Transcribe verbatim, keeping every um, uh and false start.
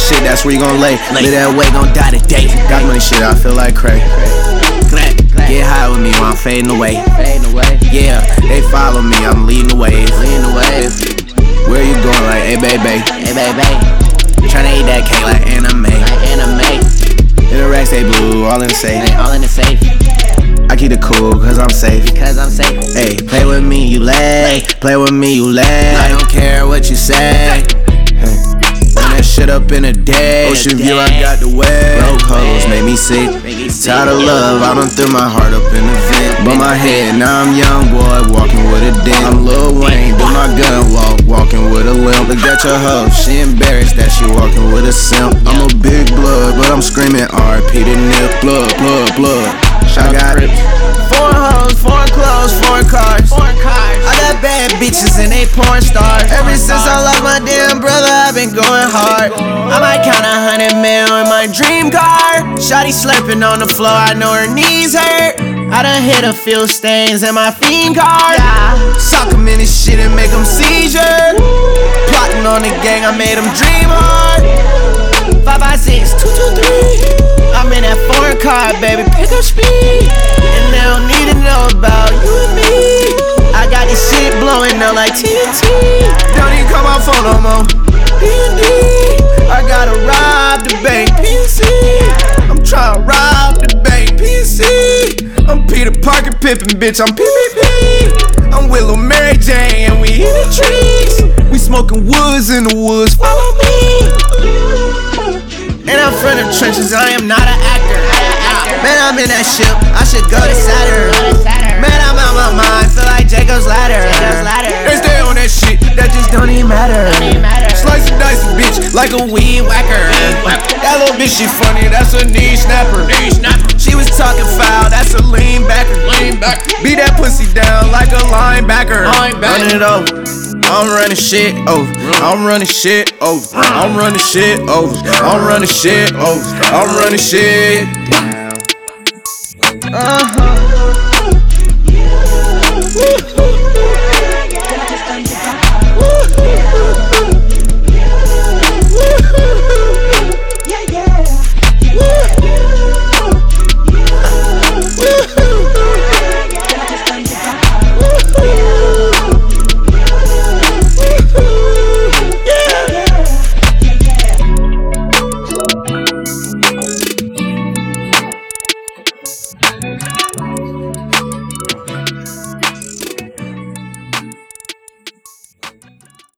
shit, that's where you gon' lay. Live that way, gon' die today. Got money shit, I feel like crack. Get high with me while I'm fading away. Yeah, they follow me, I'm leading the way. Where you going like, hey baby, hey baby. Tryna eat that cake like anime. In the racks they blue, all in the safe. All in the safe. I keep it cool, cause I'm safe. Cause I'm safe. Hey, play with me, you lay. Play with me, you lay. I don't care what you say. Hey, run that shit up in a day. Ocean view, I got the way. Broke hoes make me sick. Tired of love, I done threw my heart up in the vent. But my head, now I'm young boy, walking with a dent. I'm Lil Wayne, do my gun walk, walking with a limp. Look at your hoe, she embarrassed that she walking with a simp. I'm a big blood, but I'm screaming R I P to nip. Blood, blood, blood. I got it. Foreign hoes, foreign clothes, foreign cars. Foreign cars. I got bad bitches and they porn stars. Ever since I lost my damn brother, I've been going hard. I might count a hundred mil in my dream car. Shawty slurping on the floor, I know her knees hurt. I done hit a few stains in my fiend card. Yeah. Sock 'em in this shit and make 'em seizure. Plotting on the gang, I made 'em dream hard. Five by six, two two three. I'm in that foreign car, baby, pick up speed. And they don't need to know about you and me. I got this shit blowing up like T N T. Don't even call my phone no more. D and D. I gotta rob the bank, P N C. I'm tryna rob the bank, P N C. I'm Peter Parker pimpin', bitch, I'm P P P. I'm with Lil Mary Jane and we in the trees. We smoking woods in the woods, follow me. And I'm from the trenches, I am not an actor. Man, I'm in that ship, I should go to Saturn. Man, I'm out my mind, feel like Jacob's Ladder. They stay on that shit, that just don't even matter. Slice and dice a bitch like a weed whacker. That little bitch, she funny, that's a knee snapper. She was talking foul, that's a lean backer. Beat that pussy down like a linebacker. Run it over. I'm running shit over. I'm running shit over. I'm running shit over. I'm running shit over. I'm running shit down. Uh-huh.